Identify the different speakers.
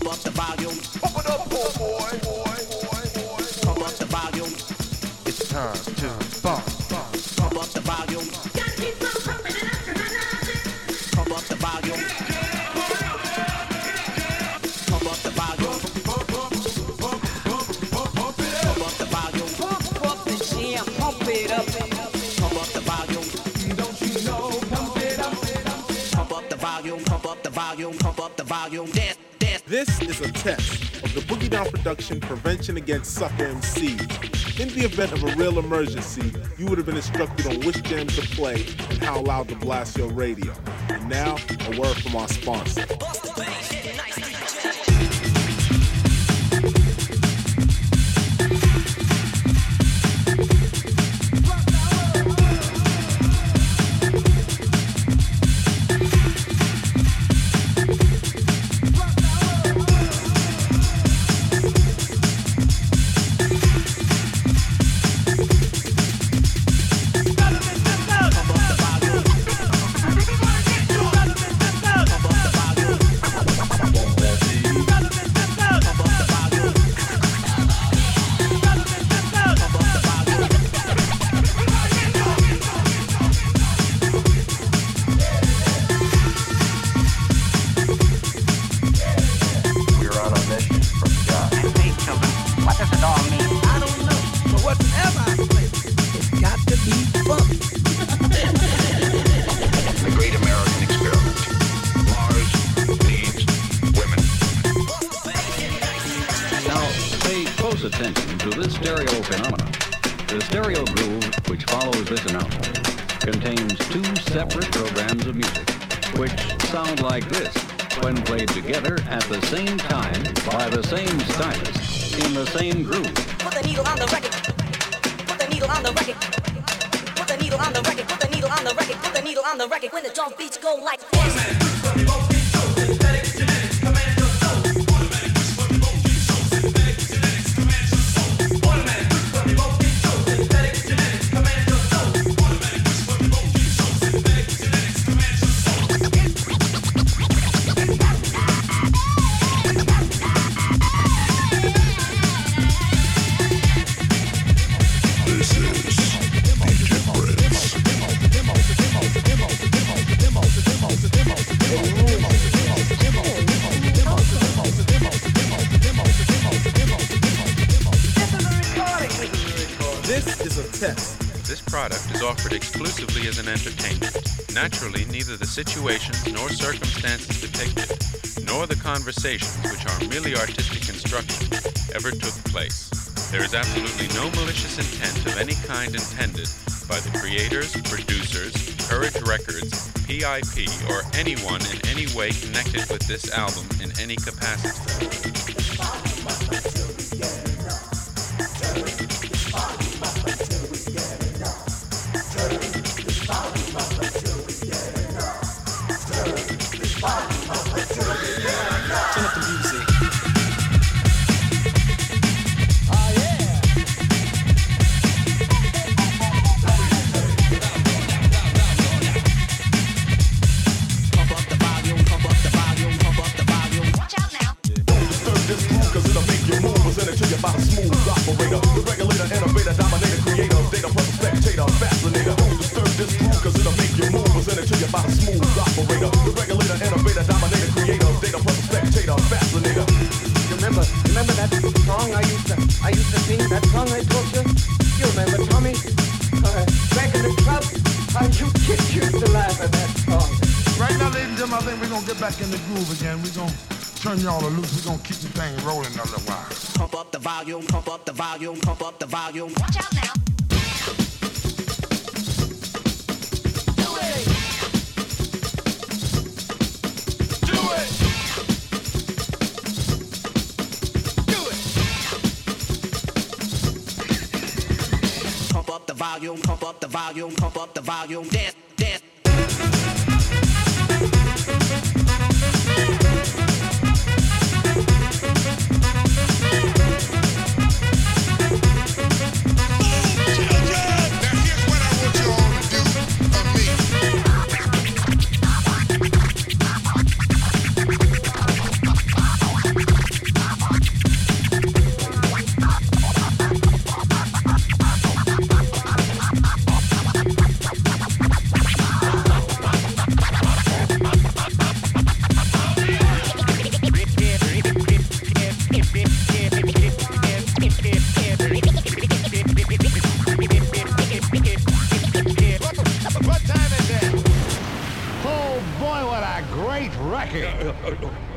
Speaker 1: up the volume. Pump it up, poor boy. Pump up the volume.
Speaker 2: It's time to bump.
Speaker 1: Pump up the volume.
Speaker 3: Gotta keep on pumping it up tonight.
Speaker 1: Pump up the volume. Pump up the volume. Pump up the volume.
Speaker 4: Pump up the jam, pump it up.
Speaker 1: Pump up the volume.
Speaker 4: Don't you know? Pump it up.
Speaker 1: Pump up the volume. Pump up the volume. Pump up the volume. Dance.
Speaker 2: This is a test of the Boogie Down Production Prevention Against Sucker MC. In the event of a real emergency, you would have been instructed on which jams to play and how loud to blast your radio. And now, a word from our sponsor.
Speaker 5: Attention to this stereo phenomenon. The stereo groove, which follows this announcement, contains two separate programs of music, which sound like this when played together at the same time by the same stylist in the same groove.
Speaker 6: Put the needle on the record. Put the needle on the record. Put the needle on the record. Put the needle on the record. Put the needle on the record. When the drum beats go like this.
Speaker 7: This product is offered exclusively as an entertainment. Naturally, neither the situations nor circumstances depicted, nor the conversations, which are merely artistic construction, ever took place. There is absolutely no malicious intent of any kind intended by the creators, producers, Courage Records, PIP, or anyone in any way connected with this album in any capacity.
Speaker 8: Turn y'all loose, we're gonna keep the thing rolling a little while.
Speaker 1: Pump up the volume, pump up the volume, pump up the volume.
Speaker 3: Watch out now.
Speaker 1: Do it! Do it! Do it! Pump up the volume, pump up the volume, pump up the volume. Dance, dance.
Speaker 9: Boy, what a great record.